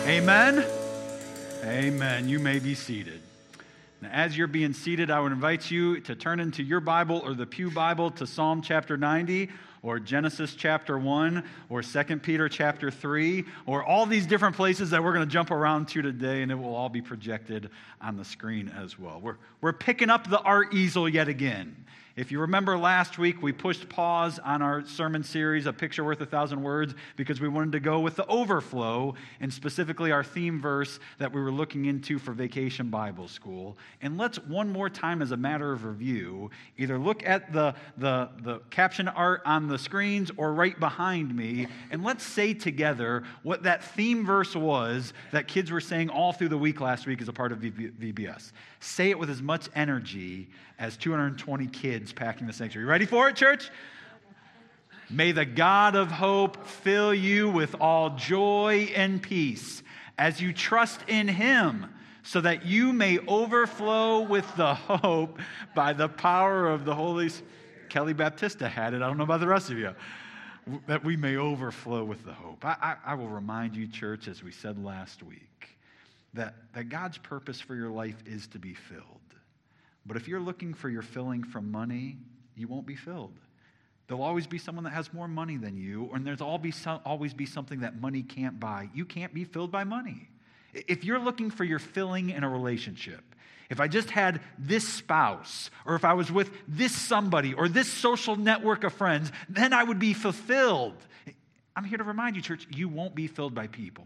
Amen? Amen. You may be seated. Now, as you're being seated, I would invite you to turn into your Bible or the Pew Bible to Psalm chapter 90 or Genesis chapter 1 or 2 Peter chapter 3 or all these different places that we're going to jump around to today, and it will all be projected on the screen as well. We're picking up the art easel yet again. If you remember last week, we pushed pause on our sermon series, A Picture Worth 1,000 Words, because we wanted to go with the overflow, and specifically our theme verse that we were looking into for Vacation Bible School. And let's, one more time as a matter of review, either look at the caption art on the screens or right behind me, and let's say together what that theme verse was that kids were saying all through the week last week as a part of VBS. Say it with as much energy as 220 kids packing the sanctuary. Ready for it, church? May the God of hope fill you with all joy and peace as you trust in Him, so that you may overflow with the hope by the power of the Holy Spirit. Kelly Baptista had it. I don't know about the rest of you. That we may overflow with the hope. I will remind you, church, as we said last week, that God's purpose for your life is to be filled. But if you're looking for your filling from money, you won't be filled. There'll always be someone that has more money than you, and there's always be something that money can't buy. You can't be filled by money. If you're looking for your filling in a relationship, if I just had this spouse, or if I was with this somebody, or this social network of friends, then I would be fulfilled. I'm here to remind you, church, you won't be filled by people.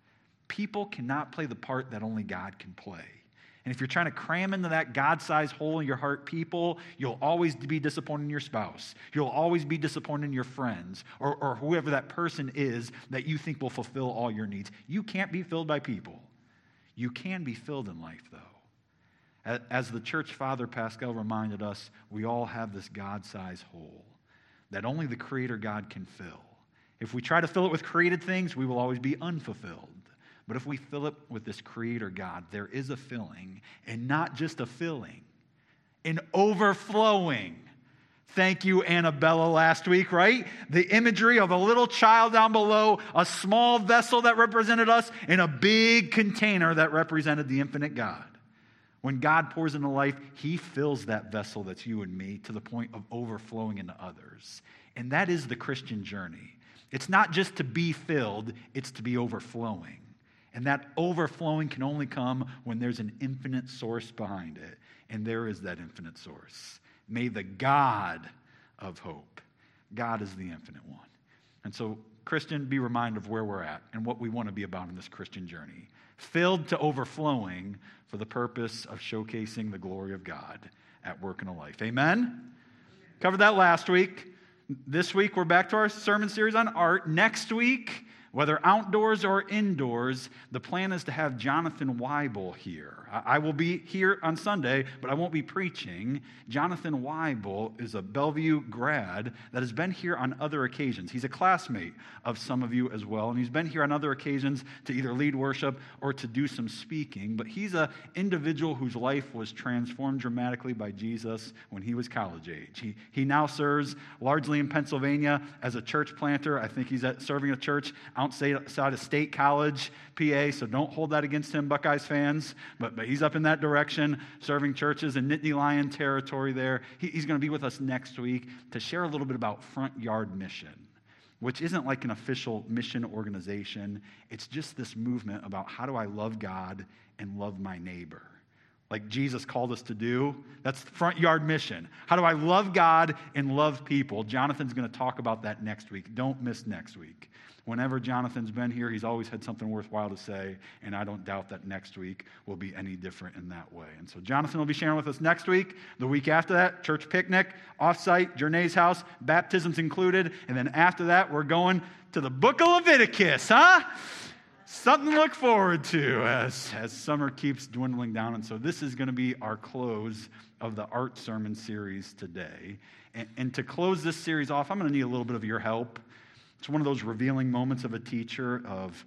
People cannot play the part that only God can play. And if you're trying to cram into that God-sized hole in your heart people, you'll always be disappointed in your spouse. You'll always be disappointed in your friends or whoever that person is that you think will fulfill all your needs. You can't be filled by people. You can be filled in life, though. As the church father Pascal reminded us, we all have this God-sized hole that only the Creator God can fill. If we try to fill it with created things, we will always be unfulfilled. But if we fill it with this Creator God, there is a filling, and not just a filling, an overflowing. Thank you, Annabella, last week, right? The imagery of a little child down below, a small vessel that represented us, and a big container that represented the infinite God. When God pours into life, He fills that vessel that's you and me to the point of overflowing into others. And that is the Christian journey. It's not just to be filled, it's to be overflowing. And that overflowing can only come when there's an infinite source behind it. And there is that infinite source. May the God of hope. God is the infinite one. And so, Christian, be reminded of where we're at and what we want to be about in this Christian journey. Filled to overflowing for the purpose of showcasing the glory of God at work in a life. Amen? Covered that last week. This week, we're back to our sermon series on art. Next week, whether outdoors or indoors, the plan is to have Jonathan Weibel here. I will be here on Sunday, but I won't be preaching. Jonathan Weibel is a Bellevue grad that has been here on other occasions. He's a classmate of some of you as well, and he's been here on other occasions to either lead worship or to do some speaking. But he's an individual whose life was transformed dramatically by Jesus when he was college age. He now serves largely in Pennsylvania as a church planter. I think he's serving a church outside of State College, PA, so don't hold that against him, Buckeyes fans, but he's up in that direction, serving churches in Nittany Lion territory there. He's going to be with us next week to share a little bit about Front Yard Mission, which isn't like an official mission organization. It's just this movement about how do I love God and love my neighbor, like Jesus called us to do. That's the Front Yard Mission. How do I love God and love people? Jonathan's going to talk about that next week. Don't miss next week. Whenever Jonathan's been here, he's always had something worthwhile to say, and I don't doubt that next week will be any different in that way. And so Jonathan will be sharing with us next week. The week after that, church picnic, offsite, Journee's house, baptisms included, and then after that, we're going to the book of Leviticus, huh? Something to look forward to as summer keeps dwindling down. And so this is going to be our close of the art sermon series today. And to close this series off, I'm going to need a little bit of your help. It's one of those revealing moments of a teacher of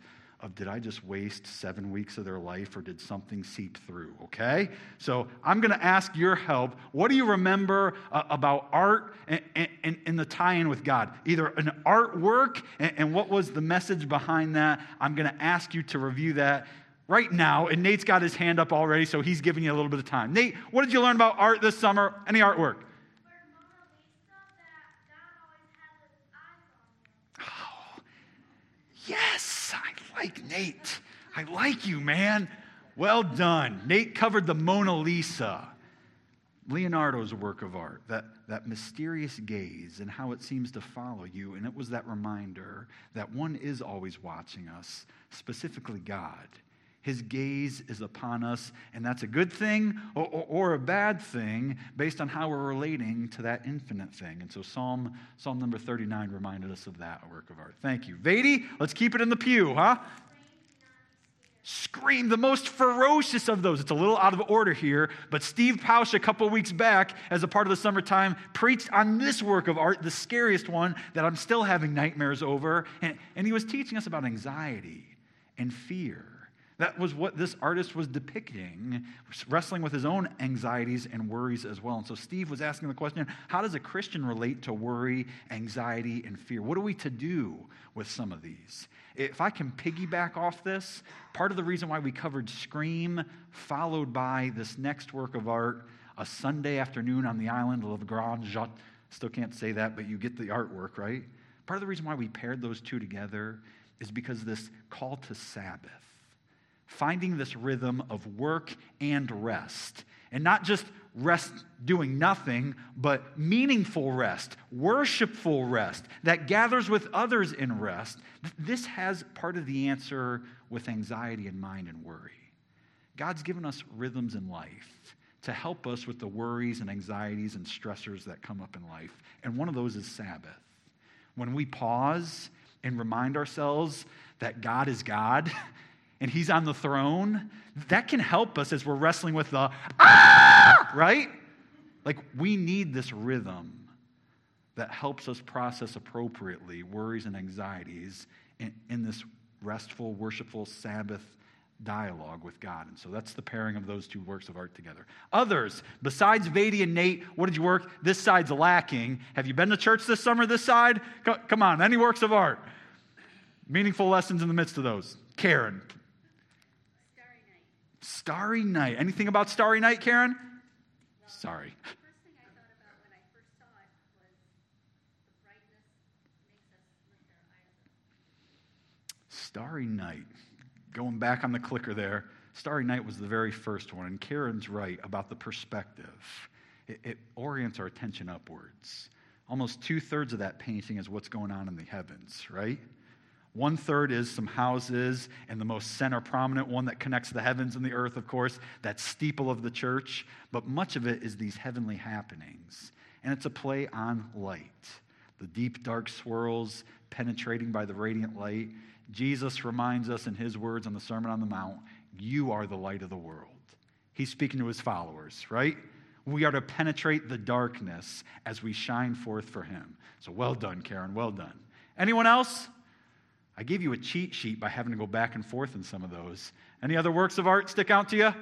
of did I just waste 7 weeks of their life or did something seep through, okay? So I'm going to ask your help. What do you remember about art and the tie-in with God? Either an artwork and what was the message behind that? I'm going to ask you to review that right now. And Nate's got his hand up already, so he's giving you a little bit of time. Nate, what did you learn about art this summer? Any artwork? Yes, I like Nate. I like you, man. Well done. Nate covered the Mona Lisa, Leonardo's work of art, that mysterious gaze and how it seems to follow you. And it was that reminder that one is always watching us, specifically God. His gaze is upon us, and that's a good thing or a bad thing based on how we're relating to that infinite thing. And so Psalm number 39 reminded us of that work of art. Thank you. Vadi, let's keep it in the pew, huh? Scream, the most ferocious of those. It's a little out of order here, but Steve Pausch a couple weeks back, as a part of the summertime, preached on this work of art, the scariest one that I'm still having nightmares over. And he was teaching us about anxiety and fear. That was what this artist was depicting, wrestling with his own anxieties and worries as well. And so Steve was asking the question, how does a Christian relate to worry, anxiety, and fear? What are we to do with some of these? If I can piggyback off this, part of the reason why we covered Scream, followed by this next work of art, A Sunday Afternoon on the Island of La Grande Jatte. Still can't say that, but you get the artwork, right? Part of the reason why we paired those two together is because this call to Sabbath. Finding this rhythm of work and rest. And not just rest doing nothing, but meaningful rest, worshipful rest that gathers with others in rest. This has part of the answer with anxiety in mind and worry. God's given us rhythms in life to help us with the worries and anxieties and stressors that come up in life. And one of those is Sabbath. When we pause and remind ourselves that God is God, and he's on the throne, that can help us as we're wrestling with the, right? Like, we need this rhythm that helps us process appropriately worries and anxieties in this restful, worshipful Sabbath dialogue with God. And so that's the pairing of those two works of art together. Others, besides Vadi and Nate, what did you work? This side's lacking. Have you been to church this summer, this side? Come on, any works of art? Meaningful lessons in the midst of those. Karen. Starry Night. Anything about Starry Night, Karen? No. Sorry. The first thing I thought about when I first saw it was the brightness makes us lift our eyes up. Starry Night. Going back on the clicker there, Starry Night was the very first one, and Karen's right about the perspective. It orients our attention upwards. Almost 2/3 of that painting is what's going on in the heavens, right? 1/3 is some houses, and the most center prominent one that connects the heavens and the earth, of course, that steeple of the church. But much of it is these heavenly happenings. And it's a play on light. The deep, dark swirls penetrating by the radiant light. Jesus reminds us in his words on the Sermon on the Mount, you are the light of the world. He's speaking to his followers, right? We are to penetrate the darkness as we shine forth for him. So well done, Karen, well done. Anyone else? I gave you a cheat sheet by having to go back and forth in some of those. Any other works of art stick out to you?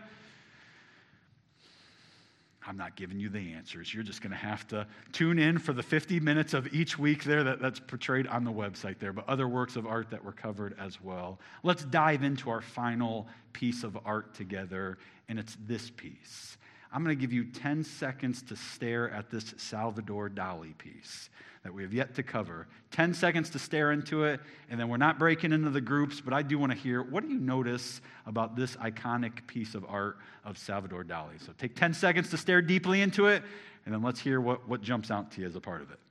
I'm not giving you the answers. You're just going to have to tune in for the 50 minutes of each week there that's portrayed on the website there, but other works of art that were covered as well. Let's dive into our final piece of art together, and it's this piece. I'm going to give you 10 seconds to stare at this Salvador Dali piece that we have yet to cover. 10 seconds to stare into it, and then we're not breaking into the groups, but I do want to hear, what do you notice about this iconic piece of art of Salvador Dali? So take 10 seconds to stare deeply into it, and then let's hear what jumps out to you as a part of it.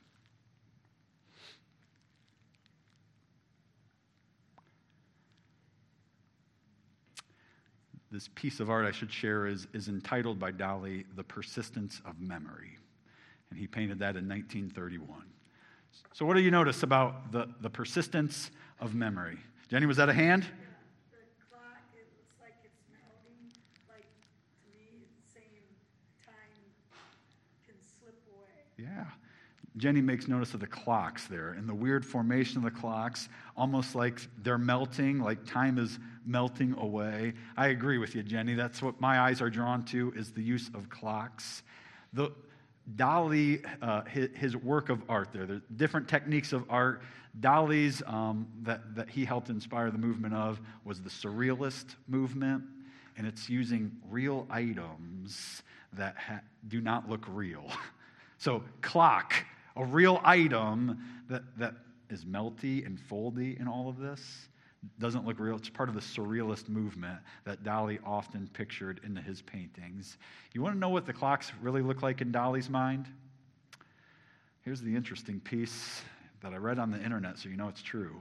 This piece of art I should share is entitled by Dali, The Persistence of Memory. And he painted that in 1931. So what do you notice about the persistence of memory? Jenny, was that a hand? The clock, it looks like it's melting. Like, to me, the same time can slip away. Yeah. Jenny makes notice of the clocks there and the weird formation of the clocks, almost like they're melting, like time is melting away. I agree with you, Jenny. That's what my eyes are drawn to, is the use of clocks. Dali, his work of art there. There's different techniques of art. Dali's, that he helped inspire the movement of, was the Surrealist movement, and it's using real items that do not look real. So clock, a real item that is melty and foldy in all of this, doesn't look real. It's part of the Surrealist movement that Dali often pictured into his paintings. You want to know what the clocks really look like in Dali's mind? Here's the interesting piece that I read on the internet, so you know it's true.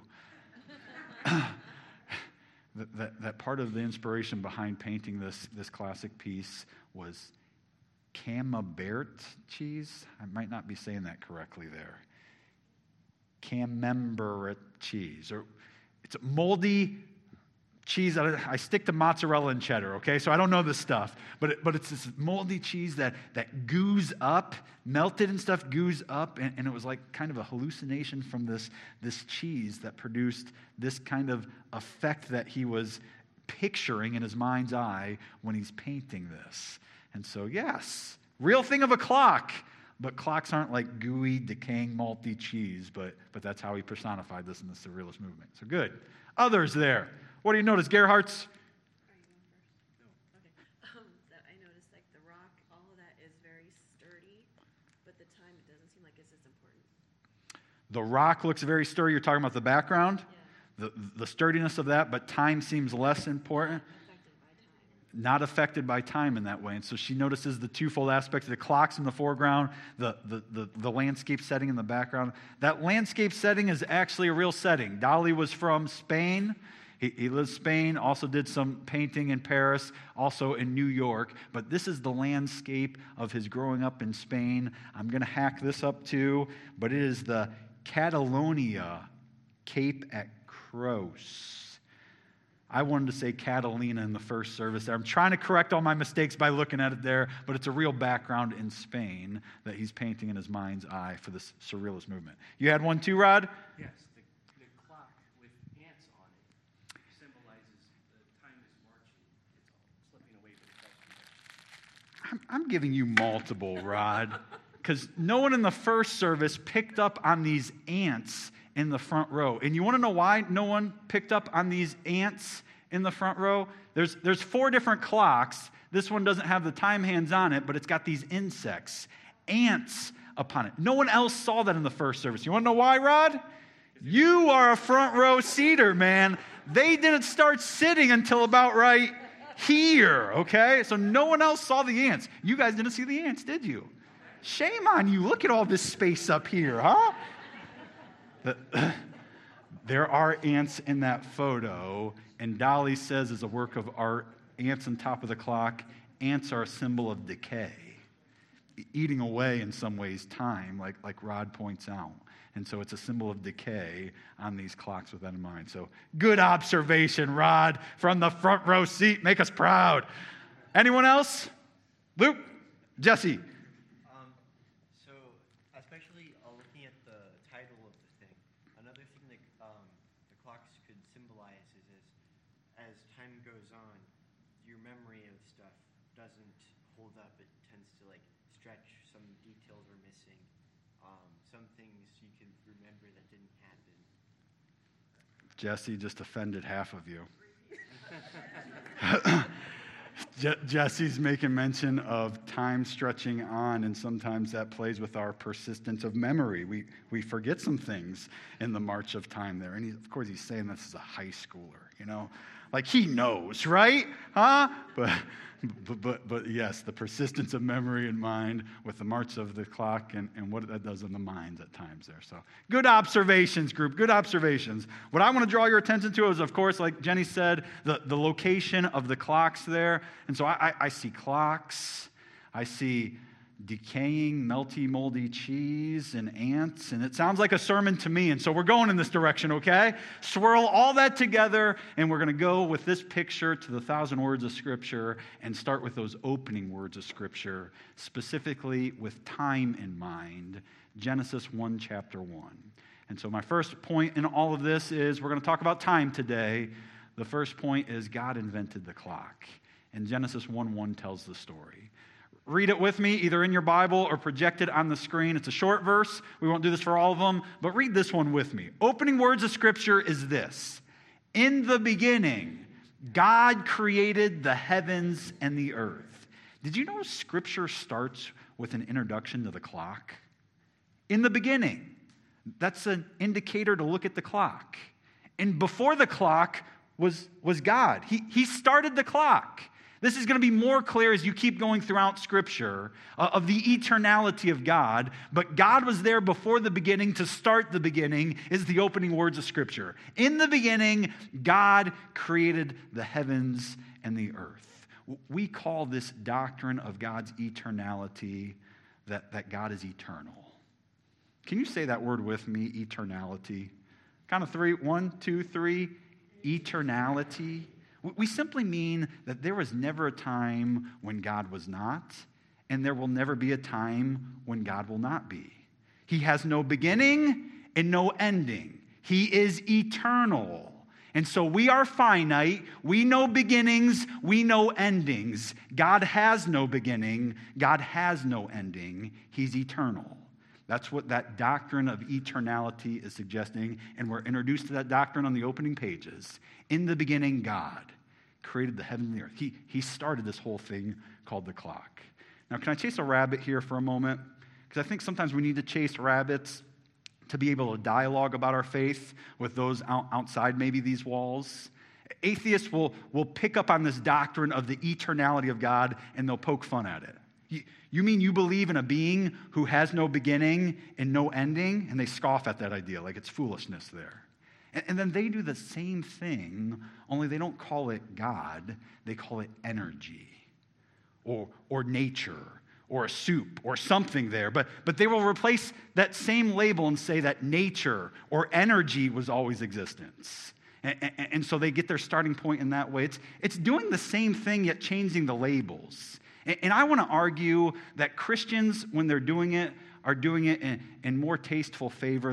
that part of the inspiration behind painting this classic piece was Camembert cheese. I might not be saying that correctly there. Camembert cheese, or it's a moldy cheese. I stick to mozzarella and cheddar, okay? So I don't know this stuff. But it's this moldy cheese that goos up, melted and stuff goos up, and it was like kind of a hallucination from this cheese that produced this kind of effect that he was picturing in his mind's eye when he's painting this. And so, yes, real thing of a clock. But clocks aren't like gooey, decaying, malty cheese, but that's how he personified this in the Surrealist movement. So good. Others there. What do you notice, Gerhardt's? That I noticed, like the rock, all of that is very sturdy, but the time, it doesn't seem like it's as important. The rock looks very sturdy. You're talking about the background? Yeah. The sturdiness of that, but time seems less important. Not affected by time in that way. And so she notices the twofold aspects, the clocks in the foreground, the landscape setting in the background. That landscape setting is actually a real setting. Dali was from Spain. He lived in Spain, also did some painting in Paris, also in New York. But this is the landscape of his growing up in Spain. I'm going to hack this up too, but it is the Catalonia Cape at Creus. I wanted to say Catalina in the first service there. I'm trying to correct all my mistakes by looking at it there, but it's a real background in Spain that he's painting in his mind's eye for this Surrealist movement. You had one too, Rod? Yes, the clock with ants on it symbolizes the time is marching. It's all slipping away from the I'm giving you multiple, Rod, because no one in the first service picked up on these ants in the front row. And you want to know why no one picked up on these ants in the front row? There's 4 different clocks. This one doesn't have the time hands on it, but it's got these insects, ants upon it. No one else saw that in the first service. You want to know why, Rod? You are a front row seater, man. They didn't start sitting until about right here, okay? So no one else saw the ants. You guys didn't see the ants, did you? Shame on you. Look at all this space up here, huh? There are ants in that photo, and Dali says as a work of art, ants on top of the clock, ants are a symbol of decay, eating away in some ways time, like Rod points out. And so it's a symbol of decay on these clocks with that in mind. So good observation, Rod, from the front row seat. Make us proud. Anyone else? Luke? Jesse? So especially looking at the title of the thing, another thing that the clocks could symbolize is as time goes on, your memory of stuff doesn't hold up. It tends to like stretch. Some details are missing. Some things you can remember that didn't happen. Jesse just offended half of you. Jesse's making mention of time stretching on, and sometimes that plays with our persistence of memory. We forget some things in the march of time there. And of course, he's saying this as a high schooler, you know? Like he knows, right? Huh? But yes, the persistence of memory in mind with the march of the clock and what that does in the minds at times there. So good observations, group, good observations. What I want to draw your attention to is, of course, like Jenny said, the location of the clocks there. And so I see clocks, I see decaying, melty, moldy cheese and ants, and it sounds like a sermon to me, and so we're going in this direction, okay? Swirl all that together, and we're going to go with this picture to the 1,000 words of Scripture and start with those opening words of Scripture, specifically with time in mind, Genesis 1, chapter 1. And so my first point in all of this is we're going to talk about time today. The first point is God invented the clock. And Genesis 1:1 tells the story. Read it with me, either in your Bible or projected on the screen. It's a short verse. We won't do this for all of them, but read this one with me. Opening words of Scripture is this: in the beginning, God created the heavens and the earth. Did you know Scripture starts with an introduction to the clock? In the beginning. That's an indicator to look at the clock. And before the clock was God. He started the clock. This is going to be more clear as you keep going throughout Scripture of the eternality of God. But God was there before the beginning to start the beginning is the opening words of Scripture. In the beginning, God created the heavens and the earth. We call this doctrine of God's eternality that God is eternal. Can you say that word with me, eternality? Count of three. 1, 2, 3. Eternality. We simply mean that there was never a time when God was not, and there will never be a time when God will not be. He has no beginning and no ending. He is eternal. And so we are finite. We know beginnings. We know endings. God has no beginning. God has no ending. He's eternal. That's what that doctrine of eternality is suggesting, and we're introduced to that doctrine on the opening pages. In the beginning, God created the heaven and the earth. He started this whole thing called the clock. Now, can I chase a rabbit here for a moment? Because I think sometimes we need to chase rabbits to be able to dialogue about our faith with those outside maybe these walls. Atheists will pick up on this doctrine of the eternality of God, and they'll poke fun at it. You mean you believe in a being who has no beginning and no ending? And they scoff at that idea like it's foolishness there. And then they do the same thing, only they don't call it God. They call it energy or nature or a soup or something there. But they will replace that same label and say that nature or energy was always existence. And so they get their starting point in that way. It's doing the same thing yet changing the labels. And I want to argue that Christians, when they're doing it, are doing it in more tasteful favor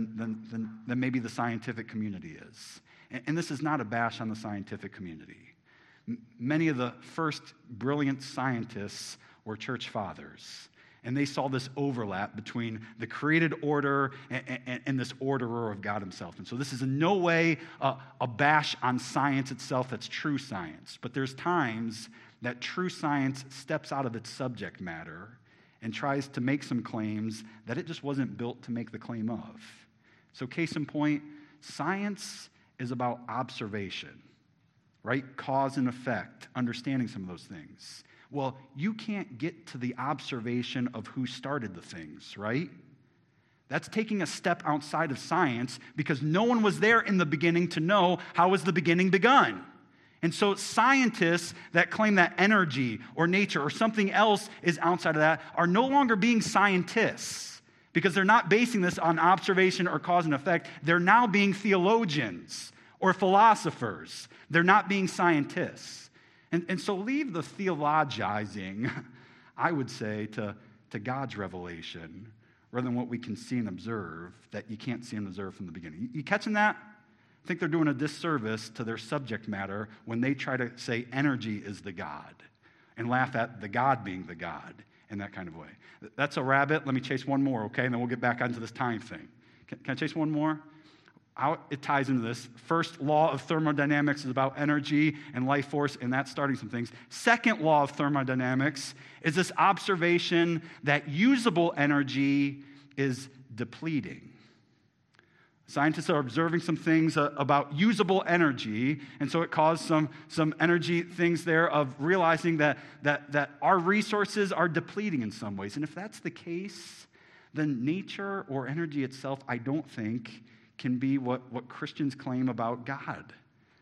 than maybe the scientific community is. And this is not a bash on the scientific community. Many of the first brilliant scientists were church fathers. And they saw this overlap between the created order and this orderer of God himself. And so this is in no way a bash on science itself that's true science. But there's times that true science steps out of its subject matter and tries to make some claims that it just wasn't built to make the claim of. So case in point, science is about observation, right? Cause and effect, understanding some of those things. Well, you can't get to the observation of who started the things, right? That's taking a step outside of science because no one was there in the beginning to know how was the beginning begun. And so scientists that claim that energy or nature or something else is outside of that are no longer being scientists because they're not basing this on observation or cause and effect. They're now being theologians or philosophers. They're not being scientists. And so leave the theologizing, I would say, to God's revelation rather than what we can see and observe that you can't see and observe from the beginning. You catching that? I think they're doing a disservice to their subject matter when they try to say energy is the God and laugh at the God being the God in that kind of way. That's a rabbit. Let me chase one more, okay? And then we'll get back onto this time thing. Can I chase one more? How it ties into this. First law of thermodynamics is about energy and life force, and that's starting some things. Second law of thermodynamics is this observation that usable energy is depleting. Scientists are observing some things about usable energy, and so it caused some energy things there of realizing that our resources are depleting in some ways. And if that's the case, then nature or energy itself, I don't think, can be what Christians claim about God.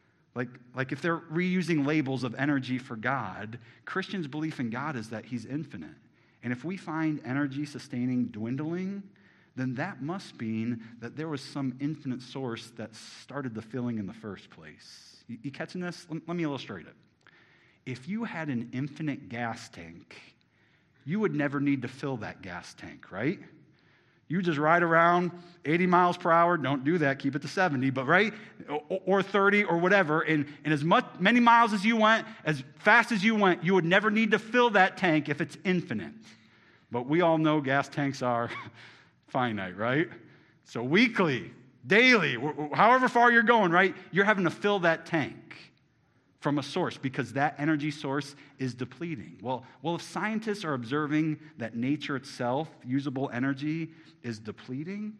Like if they're reusing labels of energy for God, Christians' belief in God is that he's infinite. And if we find energy sustaining dwindling, then that must mean that there was some infinite source that started the filling in the first place. You catching this? Let me illustrate it. If you had an infinite gas tank, you would never need to fill that gas tank, right? You just ride around 80 miles per hour. Don't do that. Keep it to 70, but right? Or 30 or whatever. And many miles as you went, as fast as you went, you would never need to fill that tank if it's infinite. But we all know gas tanks are finite, right? So weekly, daily, however far you're going, right? You're having to fill that tank from a source because that energy source is depleting. Well, if scientists are observing that nature itself, usable energy, is depleting,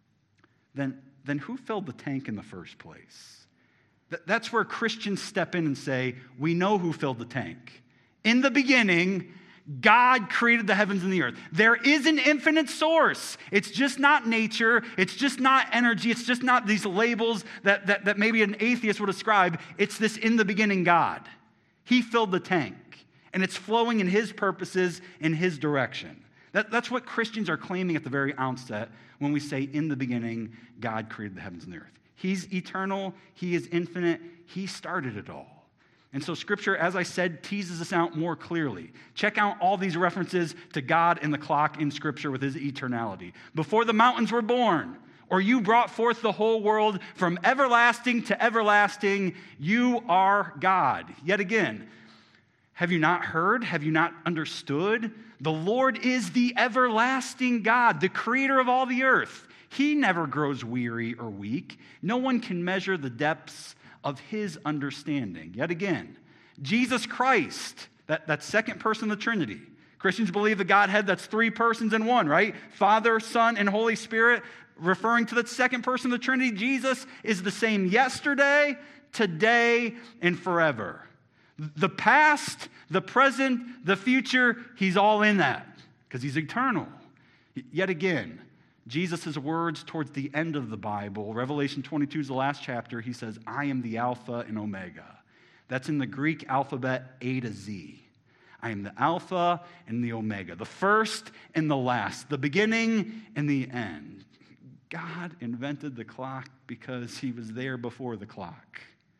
then who filled the tank in the first place? That's where Christians step in and say, we know who filled the tank. In the beginning, God created the heavens and the earth. There is an infinite source. It's just not nature. It's just not energy. It's just not these labels that maybe an atheist would ascribe. It's this in the beginning God. He filled the tank, and it's flowing in his purposes in his direction. That's what Christians are claiming at the very outset when we say in the beginning God created the heavens and the earth. He's eternal. He is infinite. He started it all. And so Scripture, as I said, teases us out more clearly. Check out all these references to God and the clock in Scripture with his eternality. Before the mountains were born, or you brought forth the whole world from everlasting to everlasting, you are God. Yet again, have you not heard? Have you not understood? The Lord is the everlasting God, the creator of all the earth. He never grows weary or weak. No one can measure the depths of his understanding. Yet again, Jesus Christ, that second person of the Trinity. Christians believe the Godhead, that's three persons in one, right? Father, Son, and Holy Spirit, referring to the second person of the Trinity. Jesus is the same yesterday, today, and forever. The past, the present, the future, he's all in that because he's eternal. Yet again, Jesus' words towards the end of the Bible, Revelation 22 is the last chapter, he says, I am the Alpha and Omega. That's in the Greek alphabet A to Z. I am the Alpha and the Omega, the first and the last, the beginning and the end. God invented the clock because he was there before the clock.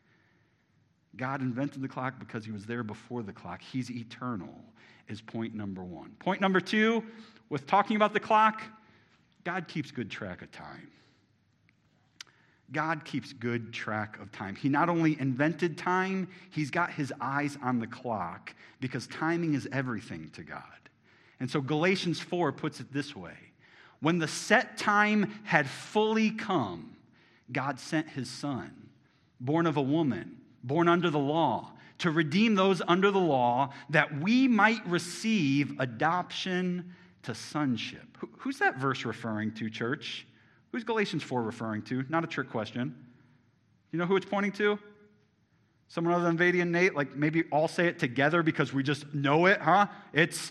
God invented the clock because he was there before the clock. He's eternal is point number one. Point number two, with talking about the clock, God keeps good track of time. God keeps good track of time. He not only invented time, he's got his eyes on the clock because timing is everything to God. And so Galatians 4 puts it this way. When the set time had fully come, God sent his son, born of a woman, born under the law, to redeem those under the law that we might receive adoption to sonship. Who's that verse referring to, church? Who's Galatians 4 referring to? Not a trick question. You know who it's pointing to? Someone other than Vady and Nate? Like maybe all say it together because we just know it, huh? It's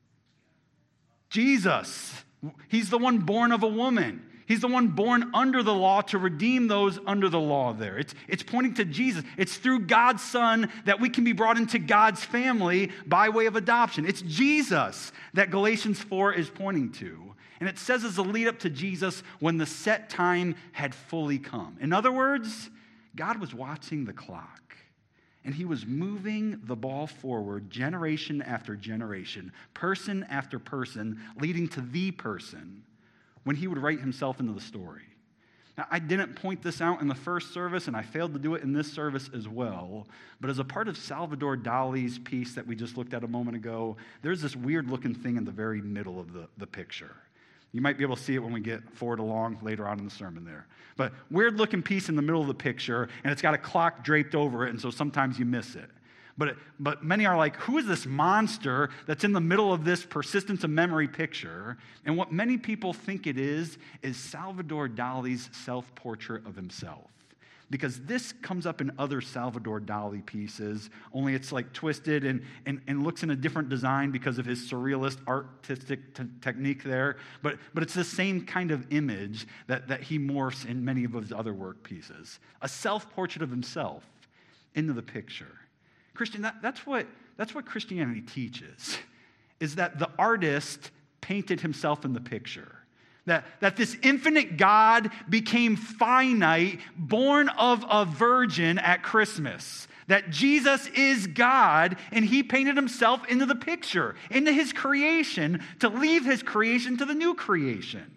Jesus. He's the one born of a woman. He's the one born under the law to redeem those under the law there. It's pointing to Jesus. It's through God's Son that we can be brought into God's family by way of adoption. It's Jesus that Galatians 4 is pointing to. And it says as a lead up to Jesus when the set time had fully come. In other words, God was watching the clock. And he was moving the ball forward generation after generation, person after person, leading to the person when he would write himself into the story. Now, I didn't point this out in the first service, and I failed to do it in this service as well, but as a part of Salvador Dali's piece that we just looked at a moment ago, there's this weird-looking thing in the very middle of the picture. You might be able to see it when we get forward along later on in the sermon there. But weird-looking piece in the middle of the picture, and it's got a clock draped over it, and so sometimes you miss it. But many are like, who is this monster that's in the middle of this persistence of memory picture? And what many people think it is Salvador Dali's self-portrait of himself. Because this comes up in other Salvador Dali pieces, only it's like twisted and looks in a different design because of his surrealist artistic technique there. But it's the same kind of image that he morphs in many of his other work pieces. A self-portrait of himself into the picture. Christian, that's what Christianity teaches, is that the artist painted himself in the picture. That this infinite God became finite, born of a virgin at Christmas. That Jesus is God, and he painted himself into the picture, into his creation, to leave his creation to the new creation.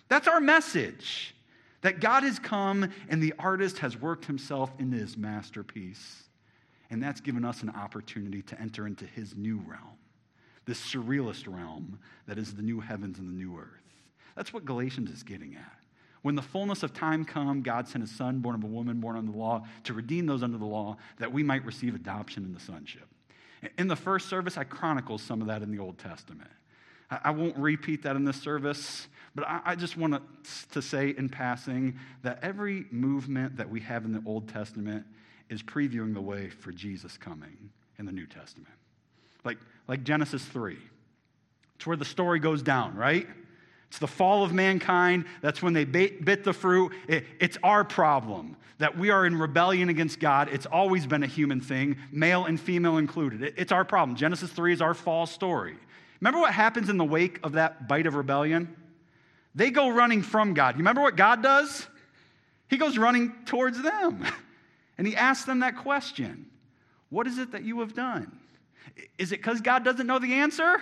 That's our message, that God has come and the artist has worked himself into his masterpiece. And that's given us an opportunity to enter into his new realm, this surrealist realm that is the new heavens and the new earth. That's what Galatians is getting at. When the fullness of time come, God sent his son, born of a woman, born under the law, to redeem those under the law, that we might receive adoption into sonship. In the first service, I chronicled some of that in the Old Testament. I won't repeat that in this service, but I just want to say in passing that every movement that we have in the Old Testament is previewing the way for Jesus coming in the New Testament. Like Genesis 3. It's where the story goes down, right? It's the fall of mankind. That's when they bit the fruit. It's our problem that we are in rebellion against God. It's always been a human thing, male and female included. It's our problem. Genesis 3 is our fall story. Remember what happens in the wake of that bite of rebellion? They go running from God. You remember what God does? He goes running towards them. And he asks them that question. What is it that you have done? Is it because God doesn't know the answer?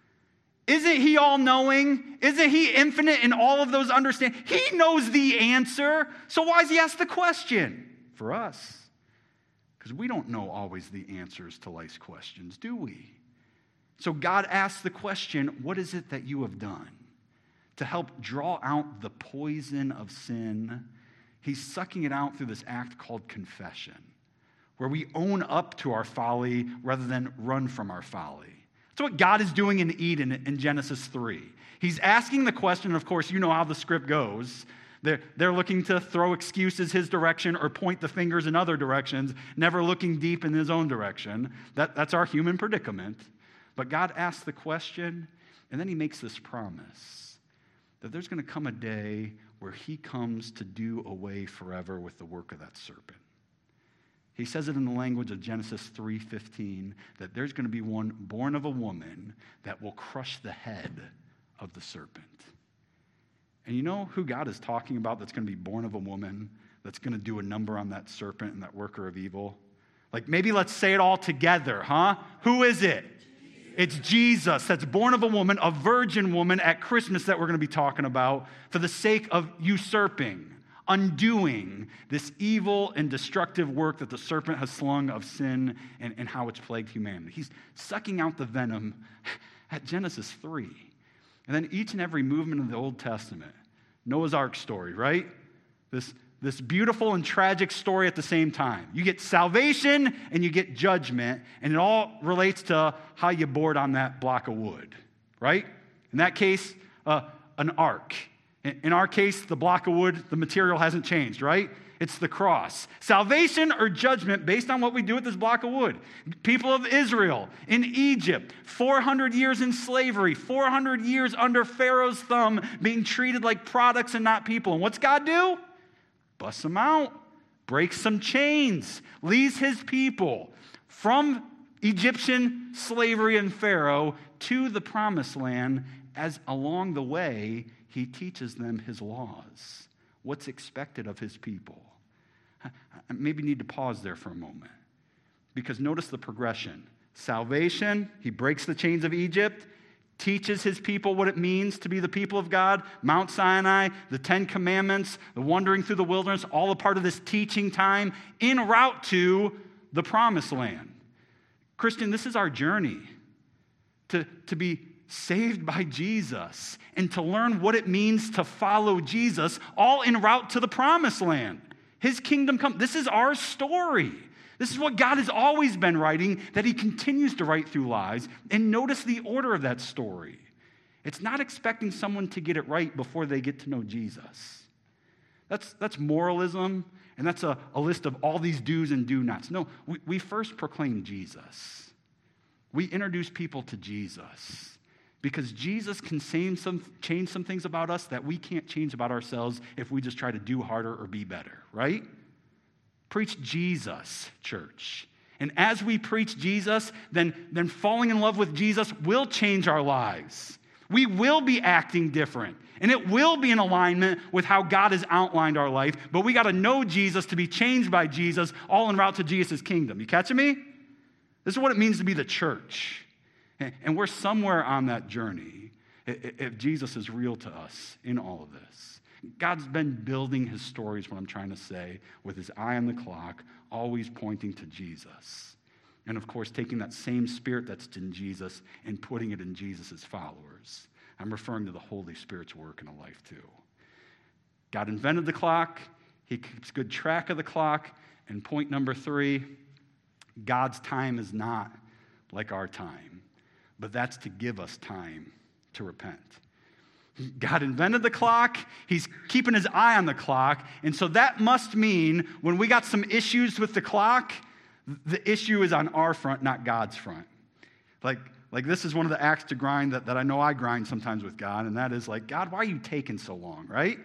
Isn't he all-knowing? Isn't he infinite in all of those understandings? He knows the answer. So why does he ask the question? For us. Because we don't know always the answers to life's questions, do we? So God asks the question, what is it that you have done? To help draw out the poison of sin, he's sucking it out through this act called confession, where we own up to our folly rather than run from our folly. That's what God is doing in Eden in Genesis 3. He's asking the question, of course, you know how the script goes. They're looking to throw excuses his direction or point the fingers in other directions, never looking deep in his own direction. That's our human predicament. But God asks the question, and then he makes this promise that there's going to come a day where he comes to do away forever with the work of that serpent. He says it in the language of Genesis 3:15, that there's going to be one born of a woman that will crush the head of the serpent. And you know who God is talking about that's going to be born of a woman, that's going to do a number on that serpent and that worker of evil? Like maybe let's say it all together, huh? Who is it? It's Jesus that's born of a woman, a virgin woman at Christmas that we're going to be talking about for the sake of usurping, undoing this evil and destructive work that the serpent has slung of sin and how it's plagued humanity. He's sucking out the venom at Genesis 3. And then each and every movement of the Old Testament, Noah's Ark story, right? This beautiful and tragic story at the same time. You get salvation and you get judgment, and it all relates to how you board on that block of wood, right? In that case, an ark. In our case, the block of wood, the material hasn't changed, right? It's the cross. Salvation or judgment based on what we do with this block of wood. People of Israel in Egypt, 400 years in slavery, 400 years under Pharaoh's thumb, being treated like products and not people. And what's God do? Busts them out, breaks some chains, leads his people from Egyptian slavery and Pharaoh to the promised land, as along the way he teaches them his laws, what's expected of his people. I maybe need to pause there for a moment, because notice the progression. Salvation, he breaks the chains of Egypt, teaches his people what it means to be the people of God. Mount Sinai, the 10 Commandments, the wandering through the wilderness, all a part of this teaching time en route to the promised land. Christian, this is our journey to be saved by Jesus and to learn what it means to follow Jesus, all en route to the promised land. His kingdom come. This is our story. This is what God has always been writing, that he continues to write through lives. And notice the order of that story. It's not expecting someone to get it right before they get to know Jesus. That's moralism, and that's a list of all these do's and do-nots. No, we first proclaim Jesus. We introduce people to Jesus, because Jesus can change some things about us that we can't change about ourselves if we just try to do harder or be better, right? Preach Jesus, church. And as we preach Jesus, then falling in love with Jesus will change our lives. We will be acting different. And it will be in alignment with how God has outlined our life. But we got to know Jesus to be changed by Jesus, all en route to Jesus' kingdom. You catching me? This is what it means to be the church. And we're somewhere on that journey. if Jesus is real to us in all of this. God's been building his stories, what I'm trying to say, with his eye on the clock, always pointing to Jesus. And of course, taking that same spirit that's in Jesus and putting it in Jesus' followers. I'm referring to the Holy Spirit's work in a life too. God invented the clock. He keeps good track of the clock. And point number 3, God's time is not like our time, but that's to give us time to repent. God invented the clock. He's keeping his eye on the clock. And so that must mean when we got some issues with the clock, the issue is on our front, not God's front. Like this is one of the axe to grind that I know I grind sometimes with God, and that is like, God, why are you taking so long, right?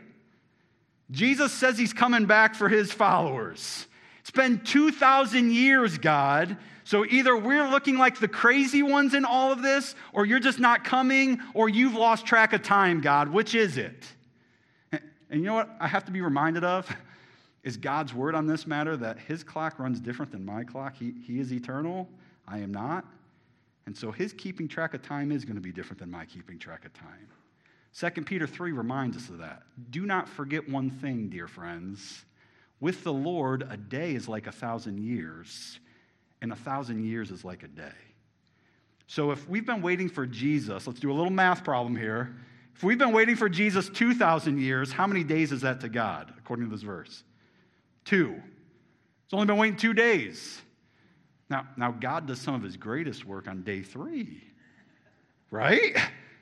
Jesus says he's coming back for his followers. It's been 2,000 years, God. So either we're looking like the crazy ones in all of this, or you're just not coming, or you've lost track of time, God. Which is it? And you know what I have to be reminded of? Is God's word on this matter, that his clock runs different than my clock. He is eternal. I am not. And so his keeping track of time is going to be different than my keeping track of time. 2 Peter 3 reminds us of that. Do not forget one thing, dear friends. With the Lord, a day is like 1,000 years, and 1,000 years is like a day. So if we've been waiting for Jesus, let's do a little math problem here. If we've been waiting for Jesus 2,000 years, how many days is that to God, according to this verse? 2. It's only been waiting 2 days. Now God does some of his greatest work on day 3, right?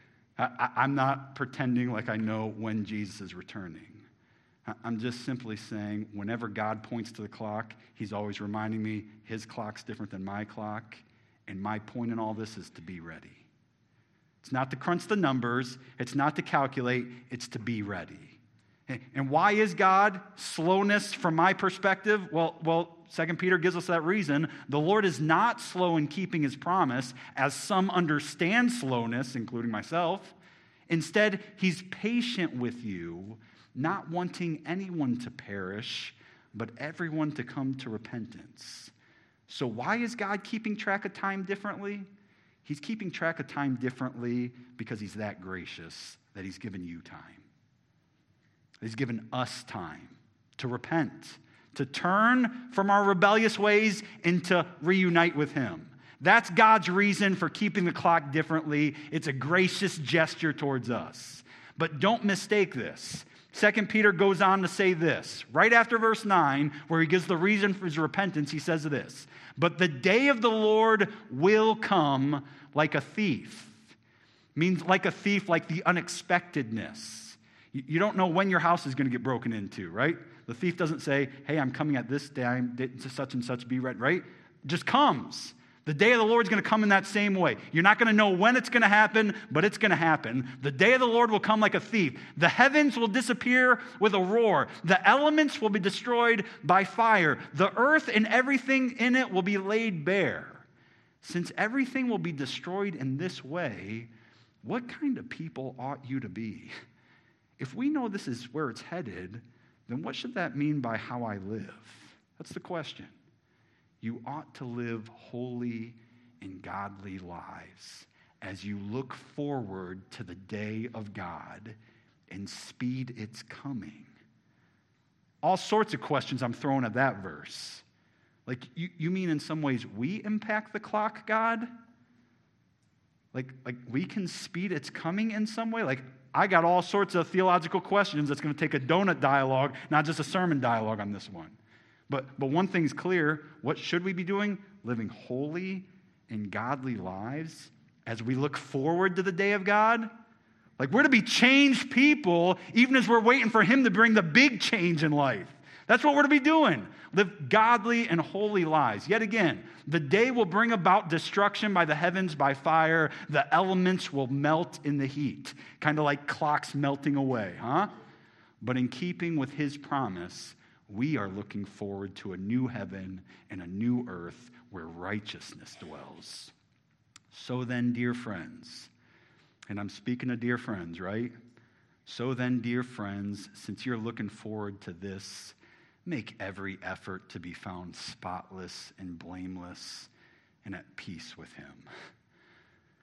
I'm not pretending like I know when Jesus is returning. I'm just simply saying whenever God points to the clock, he's always reminding me his clock's different than my clock, and my point in all this is to be ready. It's not to crunch the numbers, it's not to calculate, it's to be ready. And why is God slowness from my perspective? Well, 2 Peter gives us that reason. The Lord is not slow in keeping his promise, as some understand slowness, including myself. Instead, he's patient with you, not wanting anyone to perish, but everyone to come to repentance. So why is God keeping track of time differently? He's keeping track of time differently because he's that gracious that he's given you time. He's given us time to repent, to turn from our rebellious ways and to reunite with him. That's God's reason for keeping the clock differently. It's a gracious gesture towards us. But don't mistake this. 2 Peter goes on to say this. Right after verse 9, where he gives the reason for his repentance, he says this. But the day of the Lord will come like a thief. Means like a thief, like the unexpectedness. You don't know when your house is going to get broken into, right? The thief doesn't say, hey, I'm coming at this time, such and such, be ready, right? It just comes. The day of the Lord is going to come in that same way. You're not going to know when it's going to happen, but it's going to happen. The day of the Lord will come like a thief. The heavens will disappear with a roar. The elements will be destroyed by fire. The earth and everything in it will be laid bare. Since everything will be destroyed in this way, what kind of people ought you to be? If we know this is where it's headed, then what should that mean by how I live? That's the question. You ought to live holy and godly lives as you look forward to the day of God and speed its coming. All sorts of questions I'm throwing at that verse. Like, you mean in some ways we impact the clock, God? Like we can speed its coming in some way? Like, I got all sorts of theological questions that's going to take a donut dialogue, not just a sermon dialogue on this one. But one thing's clear. What should we be doing? Living holy and godly lives as we look forward to the day of God. Like, we're to be changed people even as we're waiting for him to bring the big change in life. That's what we're to be doing. Live godly and holy lives. Yet again, the day will bring about destruction by the heavens by fire. The elements will melt in the heat. Kind of like clocks melting away, huh? But in keeping with his promise, we are looking forward to a new heaven and a new earth where righteousness dwells. So then, dear friends, and I'm speaking to dear friends, right? So then, dear friends, since you're looking forward to this, make every effort to be found spotless and blameless and at peace with him.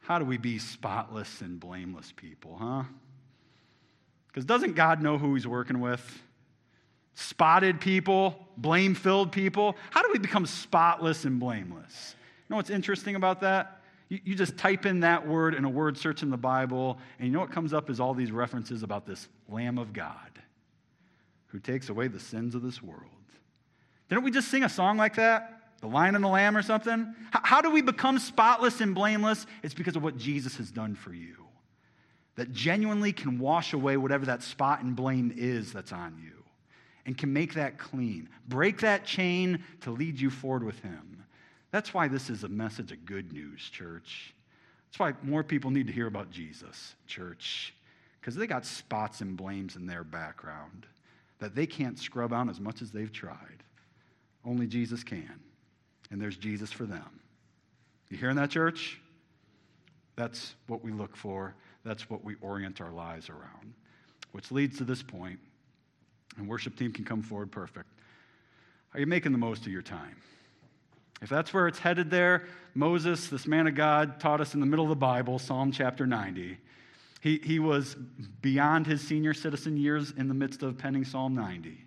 How do we be spotless and blameless people, huh? Because doesn't God know who he's working with? Spotted people, blame-filled people. How do we become spotless and blameless? You know what's interesting about that? You just type in that word in a word search in the Bible, and you know what comes up is all these references about this Lamb of God who takes away the sins of this world. Didn't we just sing a song like that? The Lion and the Lamb or something? How do we become spotless and blameless? It's because of what Jesus has done for you. That genuinely can wash away whatever that spot and blame is that's on you. And can make that clean. Break that chain to lead you forward with him. That's why this is a message of good news, church. That's why more people need to hear about Jesus, church. Because they got spots and blames in their background that they can't scrub out as much as they've tried. Only Jesus can. And there's Jesus for them. You hearing that, church? That's what we look for. That's what we orient our lives around. Which leads to this point, and worship team can come forward perfect. Are you making the most of your time? If that's where it's headed there, Moses, this man of God, taught us in the middle of the Bible, Psalm chapter 90. He was beyond his senior citizen years in the midst of penning Psalm 90.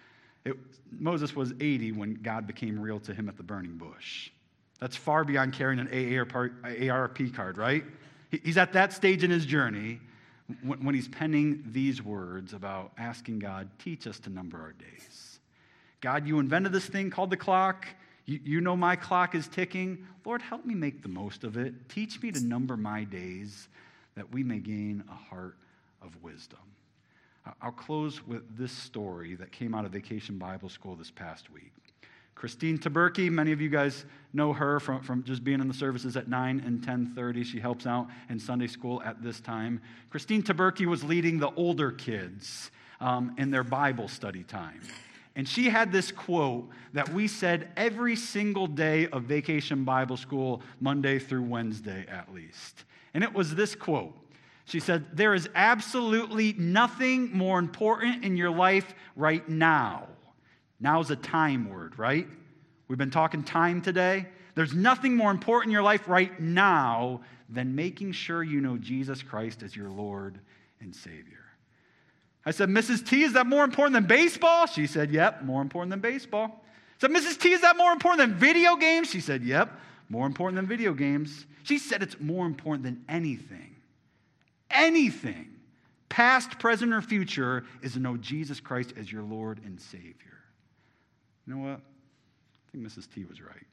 Moses was 80 when God became real to him at the burning bush. That's far beyond carrying an AARP card, right? He's at that stage in his journey when he's penning these words about asking God, teach us to number our days. God, you invented this thing called the clock. You know my clock is ticking. Lord, help me make the most of it. Teach me to number my days that we may gain a heart of wisdom. I'll close with this story that came out of Vacation Bible School this past week. Christine Taberky, many of you guys know her from just being in the services at 9 and 10:30. She helps out in Sunday school at this time. Christine Taberky was leading the older kids in their Bible study time. And she had this quote that we said every single day of Vacation Bible School, Monday through Wednesday at least. And it was this quote. She said, there is absolutely nothing more important in your life right now. Now is a time word, right? We've been talking time today. There's nothing more important in your life right now than making sure you know Jesus Christ as your Lord and Savior. I said, Mrs. T, is that more important than baseball? She said, yep, more important than baseball. I said, Mrs. T, is that more important than video games? She said, yep, more important than video games. She said it's more important than anything. Anything, past, present, or future, is to know Jesus Christ as your Lord and Savior. You know what? I think Mrs. T was right.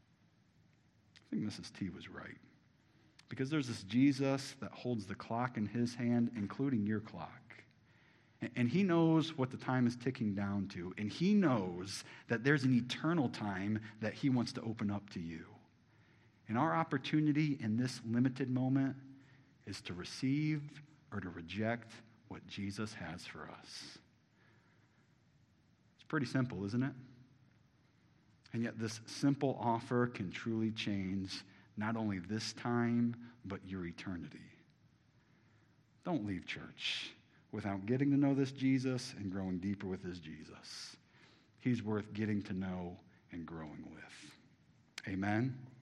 Because there's this Jesus that holds the clock in his hand, including your clock. And he knows what the time is ticking down to. And he knows that there's an eternal time that he wants to open up to you. And our opportunity in this limited moment is to receive or to reject what Jesus has for us. It's pretty simple, isn't it? And yet this simple offer can truly change not only this time, but your eternity. Don't leave church without getting to know this Jesus and growing deeper with this Jesus. He's worth getting to know and growing with. Amen.